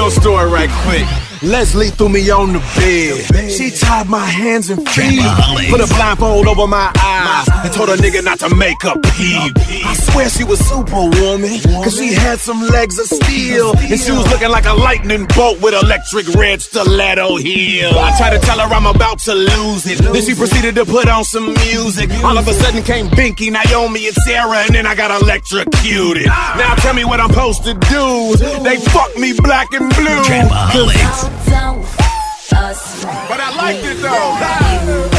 little story right quick. Leslie threw me on the bed. She tied my hands and feet, put a blindfold over my eyes, and told a nigga not to make a peep. I swear she was superwoman, cause she had some legs of steel, and she was looking like a lightning bolt with electric red stiletto heel. I tried to tell her I'm about to lose it, then she proceeded to put on some music. All of a sudden came Binky, Naomi, and Sarah, and then I got electrocuted. Now tell me what I'm supposed to do. They fucked me black and blue. Trapaholics. But I liked it though.